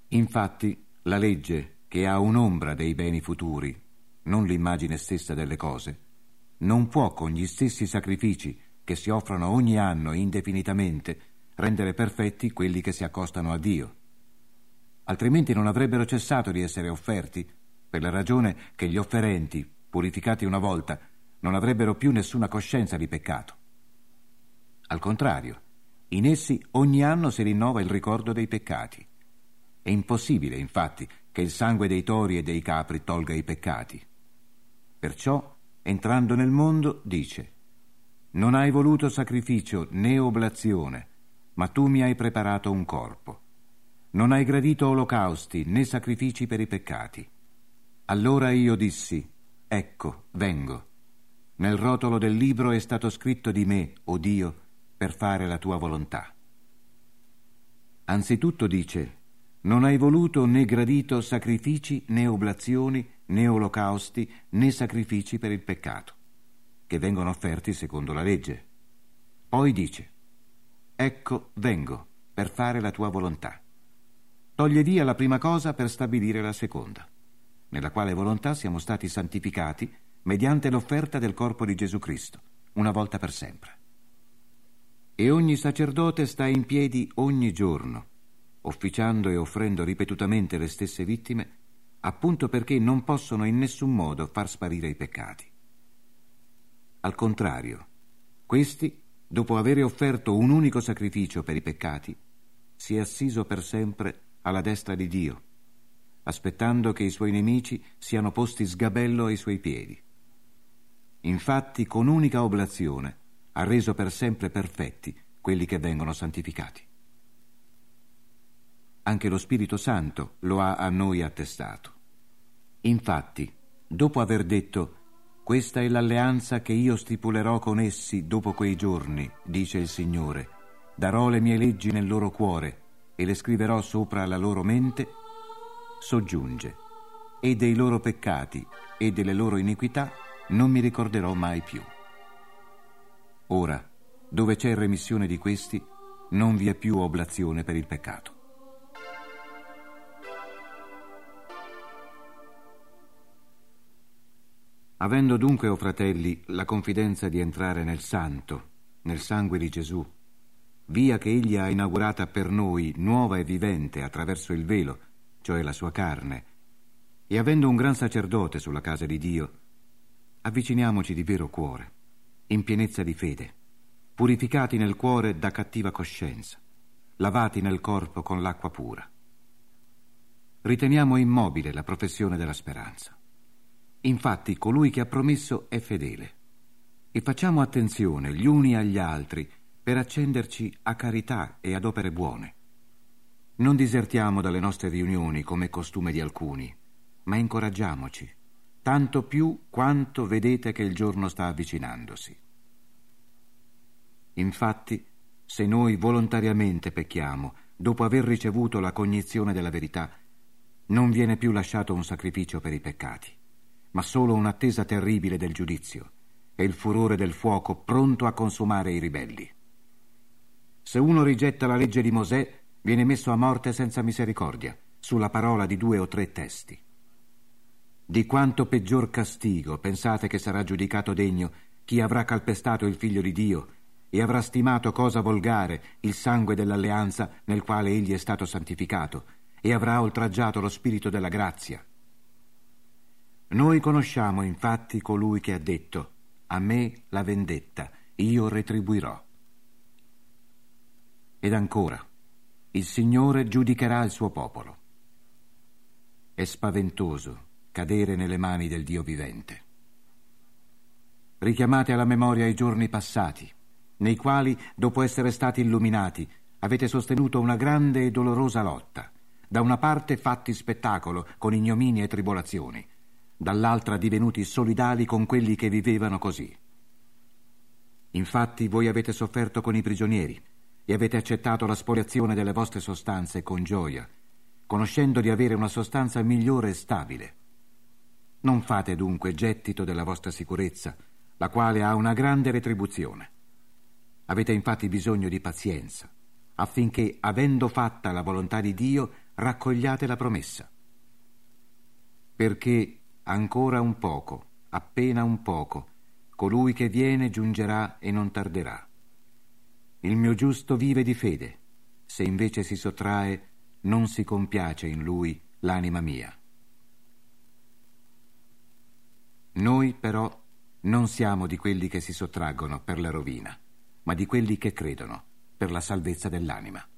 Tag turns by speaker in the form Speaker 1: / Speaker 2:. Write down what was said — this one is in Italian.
Speaker 1: Infatti, la legge, che ha un'ombra dei beni futuri, non l'immagine stessa delle cose, non può con gli stessi sacrifici che si offrono ogni anno indefinitamente rendere perfetti quelli che si accostano a Dio. Altrimenti non avrebbero cessato di essere offerti, per la ragione che gli offerenti, purificati una volta, non avrebbero più nessuna coscienza di peccato. Al contrario, in essi ogni anno si rinnova il ricordo dei peccati. È impossibile, infatti, che il sangue dei tori e dei capri tolga i peccati. Perciò, entrando nel mondo, dice: «Non hai voluto sacrificio né oblazione, ma tu mi hai preparato un corpo. Non hai gradito olocausti né sacrifici per i peccati. Allora io dissi: ecco, vengo. Nel rotolo del libro è stato scritto di me, o Dio, per fare la tua volontà». Anzitutto dice: «Non hai voluto né gradito sacrifici né oblazioni né olocausti né sacrifici per il peccato, che vengono offerti secondo la legge». Poi dice: «Ecco, vengo per fare la tua volontà». Toglie via la prima cosa per stabilire la seconda, nella quale volontà siamo stati santificati mediante l'offerta del corpo di Gesù Cristo, una volta per sempre. E ogni sacerdote sta in piedi ogni giorno, officiando e offrendo ripetutamente le stesse vittime, appunto perché non possono in nessun modo far sparire i peccati. Al contrario, questi, dopo avere offerto un unico sacrificio per i peccati, si è assiso per sempre alla destra di Dio, aspettando che i suoi nemici siano posti sgabello ai suoi piedi. Infatti, con unica oblazione ha reso per sempre perfetti quelli che vengono santificati. Anche lo Spirito Santo lo ha a noi attestato. Infatti, dopo aver detto: «Questa è l'alleanza che io stipulerò con essi dopo quei giorni, dice il Signore, darò le mie leggi nel loro cuore e le scriverò sopra la loro mente», soggiunge: «E dei loro peccati e delle loro iniquità non mi ricorderò mai più». Ora, dove c'è remissione di questi, non vi è più oblazione per il peccato. Avendo dunque, o fratelli, la confidenza di entrare nel Santo, nel sangue di Gesù, via che egli ha inaugurata per noi nuova e vivente attraverso il velo, cioè la sua carne, e avendo un gran sacerdote sulla casa di Dio, avviciniamoci di vero cuore, in pienezza di fede, purificati nel cuore da cattiva coscienza, lavati nel corpo con l'acqua pura. Riteniamo immobile la professione della speranza. Infatti colui che ha promesso è fedele, e facciamo attenzione gli uni agli altri per accenderci a carità e ad opere buone. Non disertiamo dalle nostre riunioni come costume di alcuni, ma incoraggiamoci, tanto più quanto vedete che il giorno sta avvicinandosi. Infatti, se noi volontariamente pecchiamo, dopo aver ricevuto la cognizione della verità, non viene più lasciato un sacrificio per i peccati, ma solo un'attesa terribile del giudizio e il furore del fuoco pronto a consumare i ribelli. Se uno rigetta la legge di Mosè, viene messo a morte senza misericordia, sulla parola di 2 o 3 testi. Di quanto peggior castigo pensate che sarà giudicato degno chi avrà calpestato il Figlio di Dio e avrà stimato cosa volgare il sangue dell'alleanza nel quale egli è stato santificato e avrà oltraggiato lo Spirito della grazia? Noi conosciamo infatti colui che ha detto: «A me la vendetta, io retribuirò». Ed ancora: «Il Signore giudicherà il suo popolo». È spaventoso cadere nelle mani del Dio vivente. Richiamate alla memoria i giorni passati, nei quali, dopo essere stati illuminati, avete sostenuto una grande e dolorosa lotta, da una parte fatti spettacolo con ignominie e tribolazioni, dall'altra divenuti solidali con quelli che vivevano così. Infatti voi avete sofferto con i prigionieri e avete accettato la spoliazione delle vostre sostanze con gioia, conoscendo di avere una sostanza migliore e stabile. Non fate dunque gettito della vostra sicurezza, la quale ha una grande retribuzione. Avete infatti bisogno di pazienza, affinché, avendo fatta la volontà di Dio, raccogliate la promessa. Perché ancora un poco, appena un poco, colui che viene giungerà e non tarderà. Il mio giusto vive di fede, se invece si sottrae, non si compiace in lui l'anima mia. Noi però non siamo di quelli che si sottraggono per la rovina, ma di quelli che credono per la salvezza dell'anima.